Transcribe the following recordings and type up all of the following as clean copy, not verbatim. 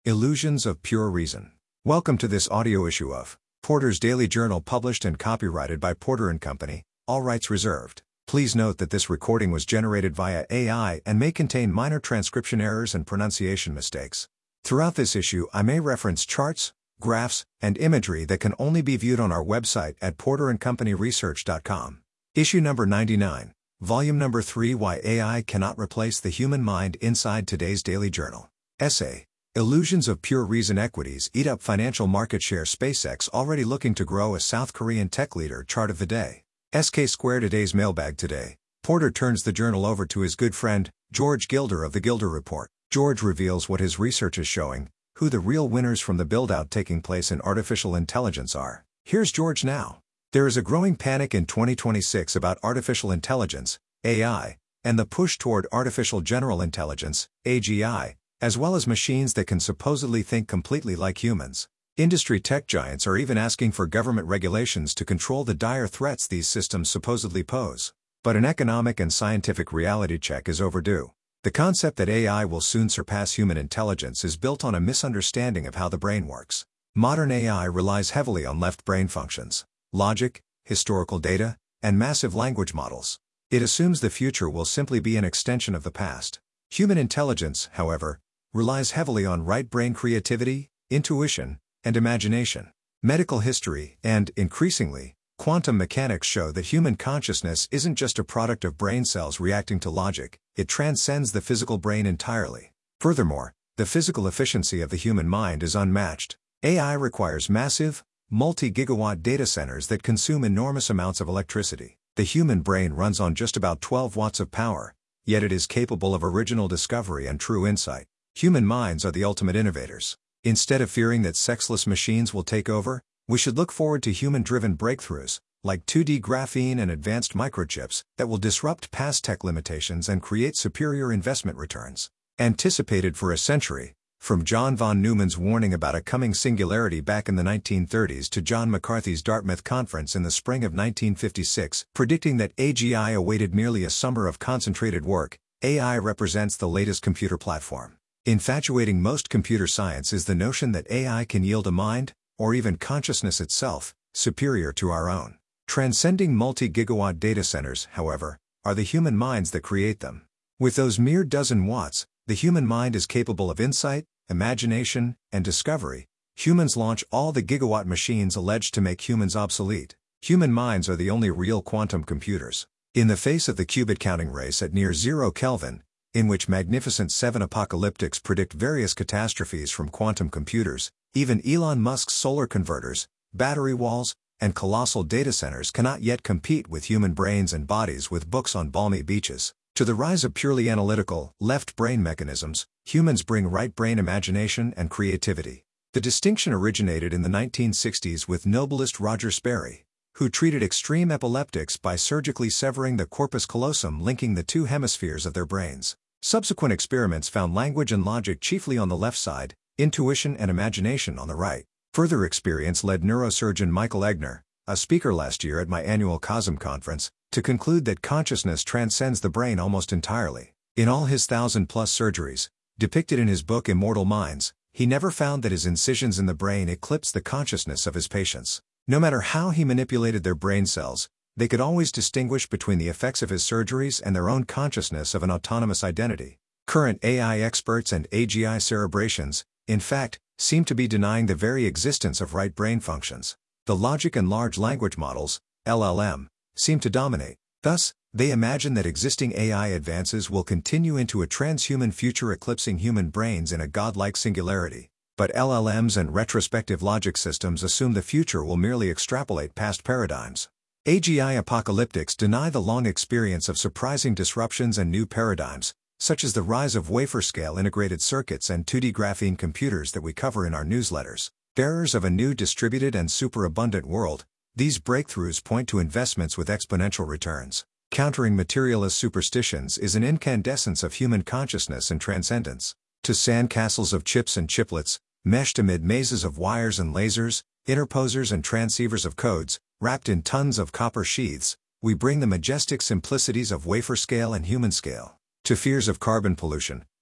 Illusions of Pure Reason. Welcome to this audio issue of Porter's Daily Journal, published and copyrighted by Porter & Company, all rights reserved. Please note that this recording was generated via AI and may contain minor transcription errors and pronunciation mistakes. Throughout this issue, I may reference charts, graphs, and imagery that can only be viewed on our website at porterandcompanyresearch.com. Issue number 99, volume number 3, Why AI Cannot Replace the Human Mind, inside today's Daily Journal. Essay: Illusions of Pure Reason. Equities eat up financial market share. SpaceX already looking to grow a South Korean tech leader. Chart of the day. SK Square. Today's mailbag. Today, Porter turns the journal over to his good friend, George Gilder of the Gilder Report. George reveals what his research is showing, who the real winners from the build-out taking place in artificial intelligence are. Here's George now. There is a growing panic in 2026 about artificial intelligence, AI, and the push toward artificial general intelligence, AGI, as well as machines that can supposedly think completely like humans. Industry tech giants are even asking for government regulations to control the dire threats these systems supposedly pose. But an economic and scientific reality check is overdue. The concept that AI will soon surpass human intelligence is built on a misunderstanding of how the brain works. Modern AI relies heavily on left brain functions, logic, historical data, and massive language models. It assumes the future will simply be an extension of the past. Human intelligence, however, relies heavily on right brain creativity, intuition, and imagination. Medical history and, increasingly, quantum mechanics show that human consciousness isn't just a product of brain cells reacting to logic, it transcends the physical brain entirely. Furthermore, the physical efficiency of the human mind is unmatched. AI requires massive, multi-gigawatt data centers that consume enormous amounts of electricity. The human brain runs on just about 12 watts of power, yet it is capable of original discovery and true insight. Human minds are the ultimate innovators. Instead of fearing that sexless machines will take over, we should look forward to human-driven breakthroughs, like 2D graphene and advanced microchips, that will disrupt past tech limitations and create superior investment returns. Anticipated for a century, from John von Neumann's warning about a coming singularity back in the 1930s to John McCarthy's Dartmouth Conference in the spring of 1956, predicting that AGI awaited merely a summer of concentrated work, AI represents the latest computer platform. Infatuating most computer science is the notion that AI can yield a mind, or even consciousness itself, superior to our own. Transcending multi-gigawatt data centers, however, are the human minds that create them. With those mere dozen watts, the human mind is capable of insight, imagination, and discovery. Humans launch all the gigawatt machines alleged to make humans obsolete. Human minds are the only real quantum computers. In the face of the qubit counting race at near 0 Kelvin, in which Magnificent Seven apocalyptics predict various catastrophes from quantum computers, even Elon Musk's solar converters, battery walls, and colossal data centers cannot yet compete with human brains and bodies with books on balmy beaches. To the rise of purely analytical, left brain mechanisms, humans bring right brain imagination and creativity. The distinction originated in the 1960s with Nobelist Roger Sperry, who treated extreme epileptics by surgically severing the corpus callosum linking the two hemispheres of their brains. Subsequent experiments found language and logic chiefly on the left side, intuition and imagination on the right. Further experience led neurosurgeon Michael Egner, a speaker last year at my annual COSM conference, to conclude that consciousness transcends the brain almost entirely. In all his 1,000-plus surgeries, depicted in his book Immortal Minds, he never found that his incisions in the brain eclipsed the consciousness of his patients. No matter how he manipulated their brain cells, they could always distinguish between the effects of his surgeries and their own consciousness of an autonomous identity. Current AI experts and AGI cerebrations, in fact, seem to be denying the very existence of right brain functions. The logic and large language models, LLM, seem to dominate. Thus, they imagine that existing AI advances will continue into a transhuman future eclipsing human brains in a godlike singularity. But LLMs and retrospective logic systems assume the future will merely extrapolate past paradigms. AGI apocalyptics deny the long experience of surprising disruptions and new paradigms, such as the rise of wafer-scale integrated circuits and 2D graphene computers that we cover in our newsletters. Bearers of a new distributed and superabundant world, these breakthroughs point to investments with exponential returns. Countering materialist superstitions is an incandescence of human consciousness and transcendence. To sandcastles of chips and chiplets, meshed amid mazes of wires and lasers, interposers and transceivers of codes, wrapped in tons of copper sheaths, we bring the majestic simplicities of wafer scale and human scale. To fears of carbon pollution,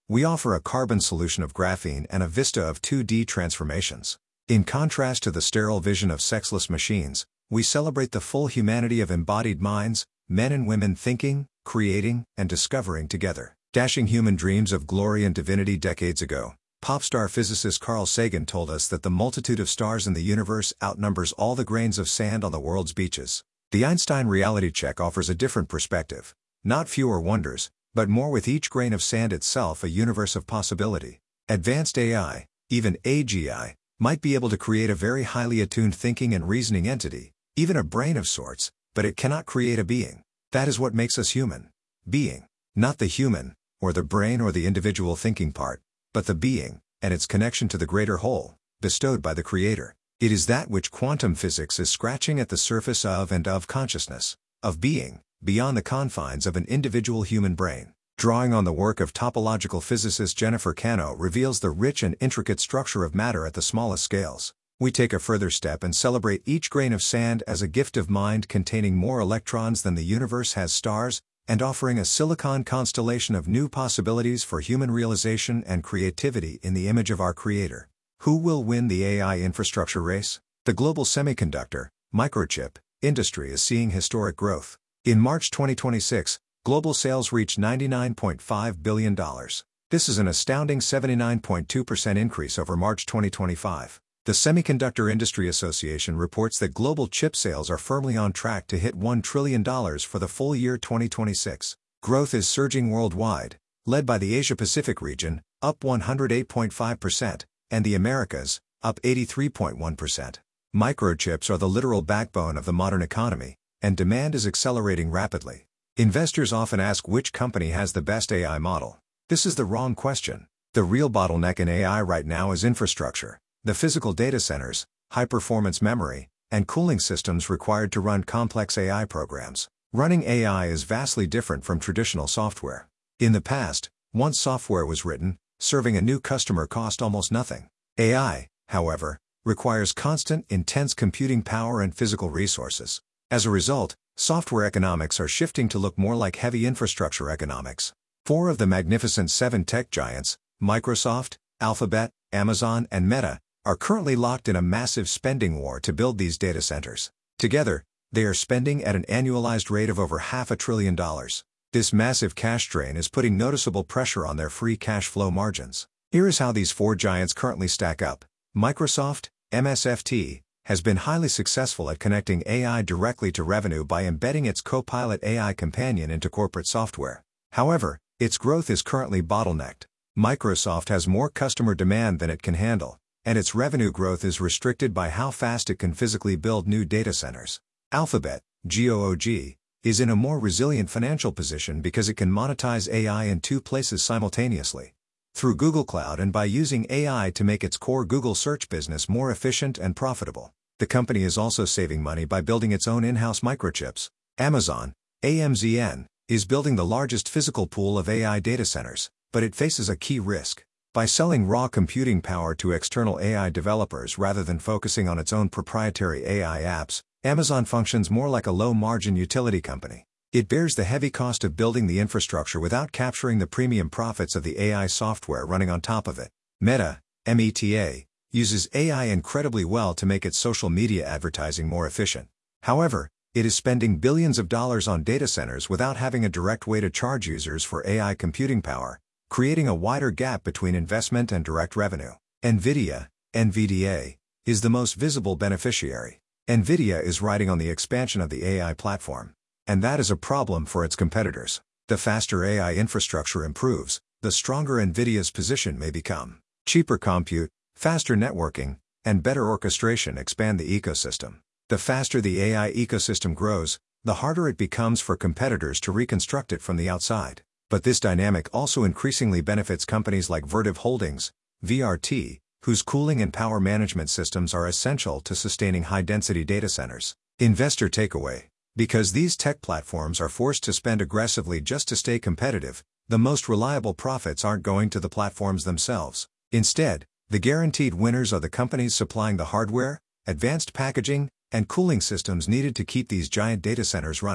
We offer a carbon solution of graphene and a vista of 2D transformations. In contrast to the sterile vision of sexless machines, we celebrate the full humanity of embodied minds, men and women thinking, creating, and discovering together. Dashing human dreams of glory and divinity. Decades ago, pop star physicist Carl Sagan told us that the multitude of stars in the universe outnumbers all the grains of sand on the world's beaches. The Einstein reality check offers a different perspective. Not fewer wonders, but more, with each grain of sand itself a universe of possibility. Advanced AI, even AGI, might be able to create a very highly attuned thinking and reasoning entity, even a brain of sorts, but it cannot create a being. That is what makes us human. Being. Not the human, or the brain or the individual thinking part, but the being, and its connection to the greater whole, bestowed by the Creator. It is that which quantum physics is scratching at the surface of, and of consciousness, of being, beyond the confines of an individual human brain. Drawing on the work of topological physicist Jennifer Cano reveals the rich and intricate structure of matter at the smallest scales. We take a further step and celebrate each grain of sand as a gift of mind containing more electrons than the universe has stars, and offering a silicon constellation of new possibilities for human realization and creativity in the image of our Creator. Who will win the AI infrastructure race? The global semiconductor, microchip, industry is seeing historic growth. In March 2026, global sales reached $99.5 billion. This is an astounding 79.2% increase over March 2025. The Semiconductor Industry Association reports that global chip sales are firmly on track to hit $1 trillion for the full year 2026. Growth is surging worldwide, led by the Asia-Pacific region, up 108.5%, and the Americas, up 83.1%. Microchips are the literal backbone of the modern economy, and demand is accelerating rapidly. Investors often ask which company has the best AI model. This is the wrong question. The real bottleneck in AI right now is infrastructure. The physical data centers, high-performance memory, and cooling systems required to run complex AI programs. Running AI is vastly different from traditional software. In the past, once software was written, serving a new customer cost almost nothing. AI, however, requires constant, intense computing power and physical resources. As a result, software economics are shifting to look more like heavy infrastructure economics. 4 of the Magnificent 7 tech giants, Microsoft, Alphabet, Amazon, and Meta, are currently locked in a massive spending war to build these data centers. Together, they are spending at an annualized rate of over $500 billion. This massive cash drain is putting noticeable pressure on their free cash flow margins. Here is how these 4 giants currently stack up. Microsoft, MSFT, has been highly successful at connecting AI directly to revenue by embedding its Copilot AI companion into corporate software. However, its growth is currently bottlenecked. Microsoft has more customer demand than it can handle, and its revenue growth is restricted by how fast it can physically build new data centers. Alphabet, GOOG, is in a more resilient financial position because it can monetize AI in 2 places simultaneously. Through Google Cloud and by using AI to make its core Google search business more efficient and profitable. The company is also saving money by building its own in-house microchips. Amazon, AMZN, is building the largest physical pool of AI data centers, but it faces a key risk. By selling raw computing power to external AI developers rather than focusing on its own proprietary AI apps, Amazon functions more like a low-margin utility company. It bears the heavy cost of building the infrastructure without capturing the premium profits of the AI software running on top of it. Meta, META, uses AI incredibly well to make its social media advertising more efficient. However, it is spending billions of dollars on data centers without having a direct way to charge users for AI computing power, creating a wider gap between investment and direct revenue. NVIDIA, NVDA, is the most visible beneficiary. NVIDIA is riding on the expansion of the AI platform, and that is a problem for its competitors. The faster AI infrastructure improves, the stronger NVIDIA's position may become. Cheaper compute, faster networking, and better orchestration expand the ecosystem. The faster the AI ecosystem grows, the harder it becomes for competitors to reconstruct it from the outside. But this dynamic also increasingly benefits companies like Vertiv Holdings, VRT, whose cooling and power management systems are essential to sustaining high-density data centers. Investor takeaway: because these tech platforms are forced to spend aggressively just to stay competitive, the most reliable profits aren't going to the platforms themselves. Instead, the guaranteed winners are the companies supplying the hardware, advanced packaging, and cooling systems needed to keep these giant data centers running.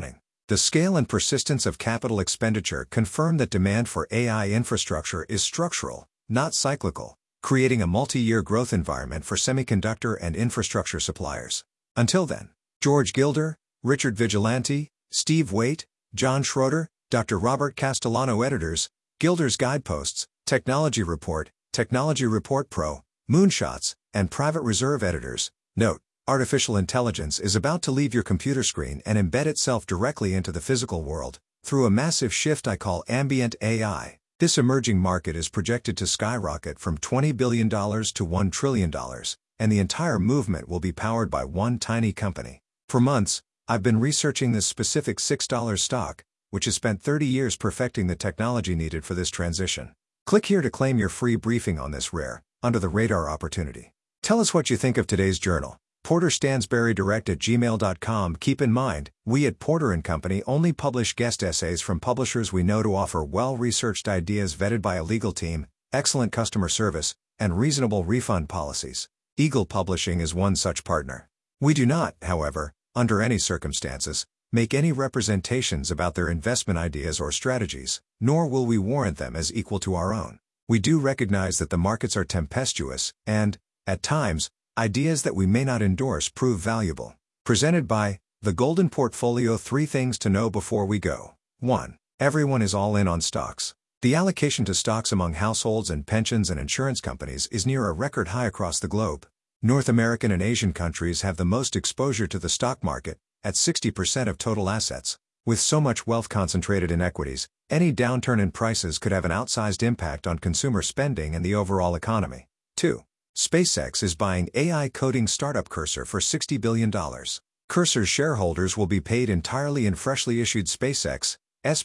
The scale and persistence of capital expenditure confirm that demand for AI infrastructure is structural, not cyclical, creating a multi-year growth environment for semiconductor and infrastructure suppliers. Until then, George Gilder, Richard Vigilante, Steve Waite, John Schroeder, Dr. Robert Castellano. Editors, Gilder's Guideposts, Technology Report Pro, Moonshots, and Private Reserve. Editors, note: artificial intelligence is about to leave your computer screen and embed itself directly into the physical world, through a massive shift I call ambient AI. This emerging market is projected to skyrocket from $20 billion to $1 trillion, and the entire movement will be powered by one tiny company. For months, I've been researching this specific $6 stock, which has spent 30 years perfecting the technology needed for this transition. Click here to claim your free briefing on this rare, under-the-radar opportunity. Tell us what you think of today's journal. porterstansberrydirect@gmail.com. Keep in mind, we at Porter & Company only publish guest essays from publishers we know to offer well-researched ideas vetted by a legal team, excellent customer service, and reasonable refund policies. Eagle Publishing is one such partner. We do not, however, under any circumstances, make any representations about their investment ideas or strategies, nor will we warrant them as equal to our own. We do recognize that the markets are tempestuous, and, at times, ideas that we may not endorse prove valuable. Presented by The Golden Portfolio. 3 things to know before we go. 1. Everyone is all in on stocks. The allocation to stocks among households and pensions and insurance companies is near a record high across the globe. North American and Asian countries have the most exposure to the stock market, at 60% of total assets. With so much wealth concentrated in equities, any downturn in prices could have an outsized impact on consumer spending and the overall economy. 2. SpaceX is buying AI coding startup Cursor for $60 billion. Cursor's shareholders will be paid entirely in freshly issued SpaceX,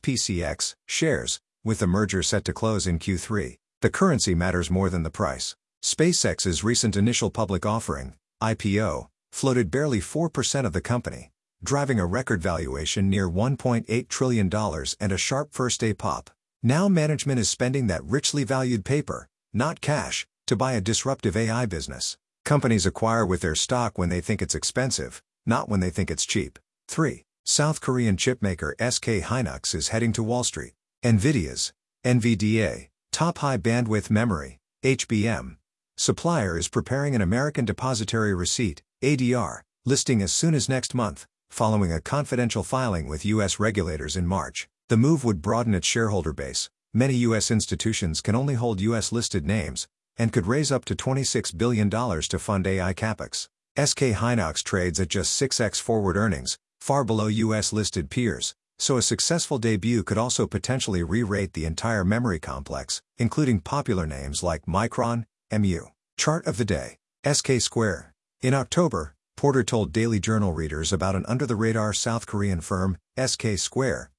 SPCX, shares, with the merger set to close in Q3. The currency matters more than the price. SpaceX's recent initial public offering, IPO, floated barely 4% of the company, driving a record valuation near $1.8 trillion and a sharp first-day pop. Now management is spending that richly valued paper, not cash, to buy a disruptive AI business. Companies acquire with their stock when they think it's expensive, not when they think it's cheap. 3. South Korean chipmaker SK Hynix is heading to Wall Street. NVIDIA's NVDA, top high bandwidth memory, HBM, supplier is preparing an American Depository Receipt, ADR, listing as soon as next month, following a confidential filing with U.S. regulators in March. The move would broaden its shareholder base. Many U.S. institutions can only hold U.S.-listed names, and could raise up to $26 billion to fund AI capex. SK Hynix trades at just 6x forward earnings, far below U.S.-listed peers, so a successful debut could also potentially re-rate the entire memory complex, including popular names like Micron, MU. Chart of the day. SK Square. In October, Porter told Daily Journal readers about an under-the-radar South Korean firm, SK Square,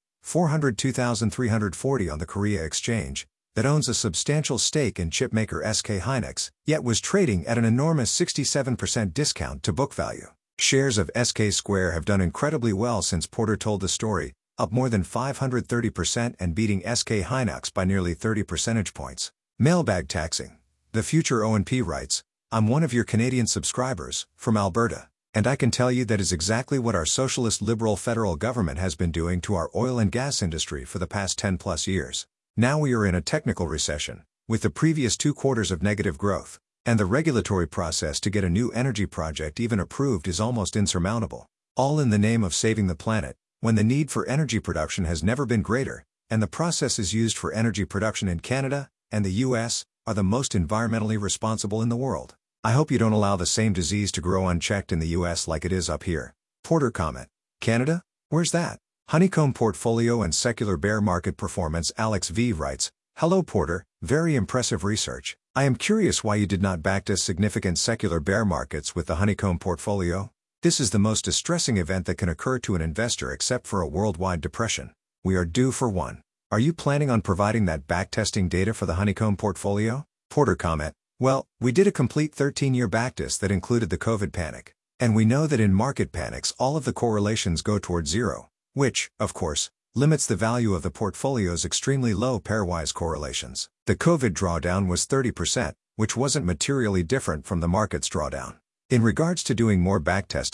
402,340 on the Korea Exchange, that owns a substantial stake in chipmaker SK Hynix, yet was trading at an enormous 67% discount to book value. Shares of SK Square have done incredibly well since Porter told the story, up more than 530% and beating SK Hynix by nearly 30 percentage points. Mailbag taxing. The Future O&P writes, "I'm one of your Canadian subscribers, from Alberta, and I can tell you that is exactly what our socialist liberal federal government has been doing to our oil and gas industry for the past 10+ years. Now we are in a technical recession, with the previous 2 quarters of negative growth, and the regulatory process to get a new energy project even approved is almost insurmountable. All in the name of saving the planet, when the need for energy production has never been greater, and the processes used for energy production in Canada and the US are the most environmentally responsible in the world. I hope you don't allow the same disease to grow unchecked in the US like it is up here." Porter comment. Canada? Where's that? Honeycomb Portfolio and Secular Bear Market Performance. Alex V. writes, "Hello Porter, very impressive research. I am curious why you did not backtest significant secular bear markets with the Honeycomb Portfolio. This is the most distressing event that can occur to an investor except for a worldwide depression. We are due for one. Are you planning on providing that backtesting data for the Honeycomb Portfolio?" Porter comment. "Well, we did a complete 13-year backtest that included the COVID panic. And we know that in market panics all of the correlations go towards zero, which, of course, limits the value of the portfolio's extremely low pairwise correlations. The COVID drawdown was 30%, which wasn't materially different from the market's drawdown. In regards to doing more backtesting,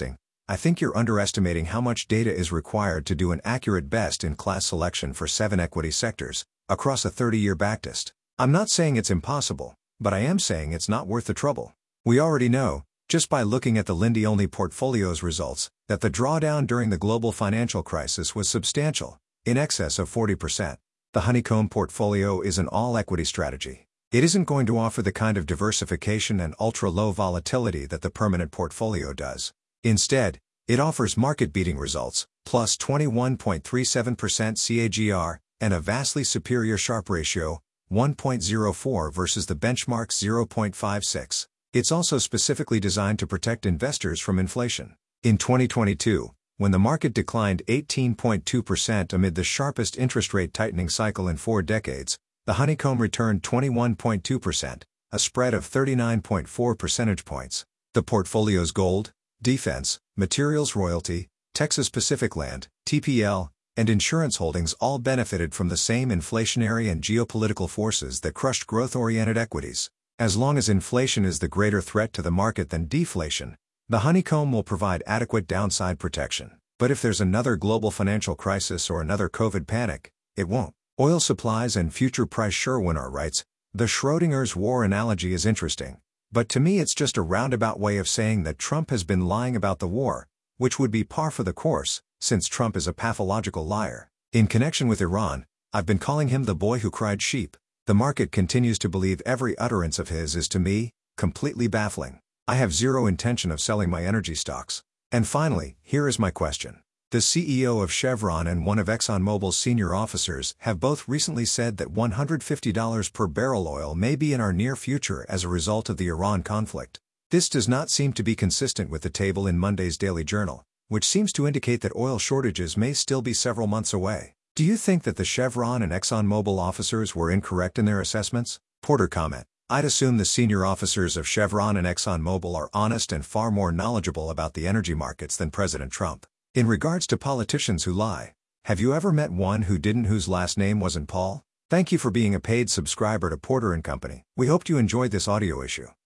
I think you're underestimating how much data is required to do an accurate best-in-class selection for 7 equity sectors, across a 30-year backtest. I'm not saying it's impossible, but I am saying it's not worth the trouble. We already know, just by looking at the Lindy-only portfolio's results, that the drawdown during the global financial crisis was substantial, in excess of 40%. The Honeycomb portfolio is an all-equity strategy. It isn't going to offer the kind of diversification and ultra-low volatility that the permanent portfolio does. Instead, it offers market-beating results, plus 21.37% CAGR, and a vastly superior Sharpe ratio, 1.04 versus the benchmark's 0.56. It's also specifically designed to protect investors from inflation. In 2022, when the market declined 18.2% amid the sharpest interest rate tightening cycle in 4 decades, the Honeycomb returned 21.2%, a spread of 39.4 percentage points. The portfolio's gold, defense, materials royalty, Texas Pacific Land, TPL, and insurance holdings all benefited from the same inflationary and geopolitical forces that crushed growth-oriented equities. As long as inflation is the greater threat to the market than deflation, the Honeycomb will provide adequate downside protection. But if there's another global financial crisis or another COVID panic, it won't. Oil supplies and future price. Sherwin-R writes, the Schrodinger's war analogy is interesting, but to me it's just a roundabout way of saying that Trump has been lying about the war, which would be par for the course, since Trump is a pathological liar. In connection with Iran, I've been calling him the boy who cried sheep. The market continues to believe every utterance of his is, to me, completely baffling. I have zero intention of selling my energy stocks. And finally, here is my question. The CEO of Chevron and one of ExxonMobil's senior officers have both recently said that $150 per barrel oil may be in our near future as a result of the Iran conflict. This does not seem to be consistent with the table in Monday's Daily Journal, which seems to indicate that oil shortages may still be several months away. Do you think that the Chevron and ExxonMobil officers were incorrect in their assessments? Porter comment. I'd assume the senior officers of Chevron and ExxonMobil are honest and far more knowledgeable about the energy markets than President Trump. In regards to politicians who lie, have you ever met one who didn't, whose last name wasn't Paul? Thank you for being a paid subscriber to Porter & Company. We hoped you enjoyed this audio issue.